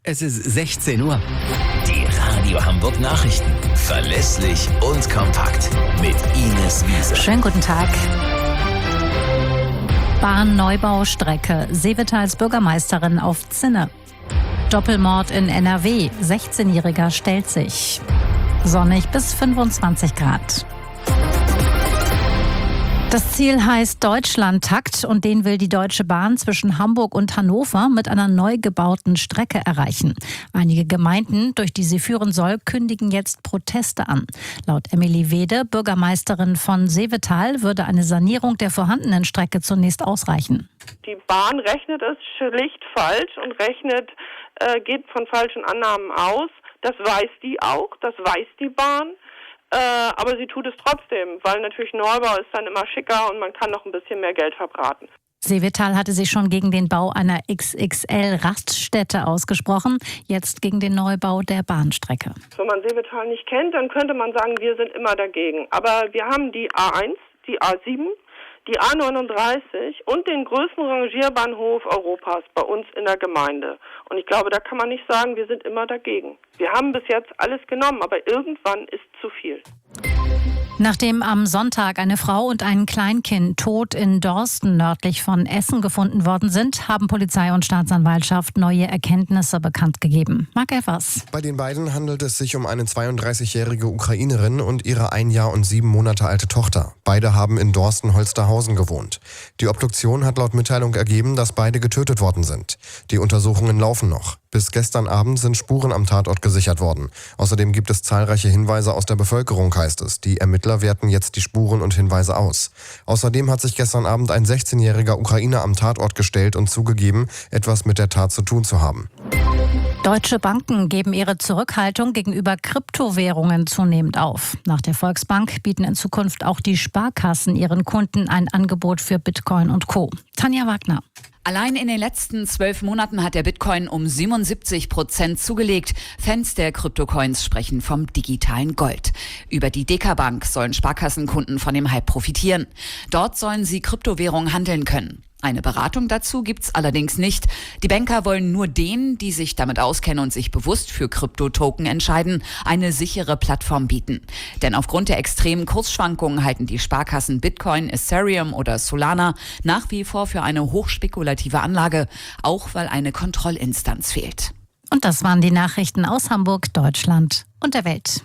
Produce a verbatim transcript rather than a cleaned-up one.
Es ist sechzehn Uhr. Die Radio Hamburg Nachrichten. Verlässlich und kompakt. Mit Ines Wiese. Schönen guten Tag. Bahnneubau-Strecke. Seewetals Bürgermeisterin auf Zinne. Doppelmord in N R W. sechzehnjähriger stellt sich. Sonnig bis fünfundzwanzig Grad. Das Ziel heißt Deutschlandtakt und den will die Deutsche Bahn zwischen Hamburg und Hannover mit einer neu gebauten Strecke erreichen. Einige Gemeinden, durch die sie führen soll, kündigen jetzt Proteste an. Laut Emily Wede, Bürgermeisterin von Seevetal, würde eine Sanierung der vorhandenen Strecke zunächst ausreichen. Die Bahn rechnet es schlicht falsch und rechnet, äh, geht von falschen Annahmen aus. Das weiß die auch, das weiß die Bahn. Äh, aber sie tut es trotzdem, weil natürlich Neubau ist dann immer schicker und man kann noch ein bisschen mehr Geld verbraten. Seevetal hatte sich schon gegen den Bau einer X X L-Raststätte ausgesprochen, jetzt gegen den Neubau der Bahnstrecke. Wenn man Seevetal nicht kennt, dann könnte man sagen, wir sind immer dagegen. Aber wir haben die A eins, die A sieben, die A neununddreißig und den größten Rangierbahnhof Europas bei uns in der Gemeinde. Und ich glaube, da kann man nicht sagen, wir sind immer dagegen. Wir haben bis jetzt alles genommen, aber irgendwann ist zu viel. Nachdem am Sonntag eine Frau und ein Kleinkind tot in Dorsten nördlich von Essen gefunden worden sind, haben Polizei und Staatsanwaltschaft neue Erkenntnisse bekannt gegeben. Marc Evers. Bei den beiden handelt es sich um eine zweiunddreißigjährige Ukrainerin und ihre ein Jahr und sieben Monate alte Tochter. Beide haben in Dorsten-Holsterhausen gewohnt. Die Obduktion hat laut Mitteilung ergeben, dass beide getötet worden sind. Die Untersuchungen laufen noch. Bis gestern Abend sind Spuren am Tatort gesichert worden. Außerdem gibt es zahlreiche Hinweise aus der Bevölkerung, heißt es. Die Ermittler werten jetzt die Spuren und Hinweise aus. Außerdem hat sich gestern Abend ein sechzehnjähriger Ukrainer am Tatort gestellt und zugegeben, etwas mit der Tat zu tun zu haben. Deutsche Banken geben ihre Zurückhaltung gegenüber Kryptowährungen zunehmend auf. Nach der Volksbank bieten in Zukunft auch die Sparkassen ihren Kunden ein Angebot für Bitcoin und Co. Tanja Wagner. Allein in den letzten zwölf Monaten hat der Bitcoin um siebenundsiebzig Prozent zugelegt. Fans der Kryptocoins sprechen vom digitalen Gold. Über die Dekabank sollen Sparkassenkunden von dem Hype profitieren. Dort sollen sie Kryptowährungen handeln können. Eine Beratung dazu gibt's allerdings nicht. Die Banker wollen nur denen, die sich damit auskennen und sich bewusst für Kryptotoken entscheiden, eine sichere Plattform bieten. Denn aufgrund der extremen Kursschwankungen halten die Sparkassen Bitcoin, Ethereum oder Solana nach wie vor für eine hochspekulative Anlage, auch weil eine Kontrollinstanz fehlt. Und das waren die Nachrichten aus Hamburg, Deutschland und der Welt.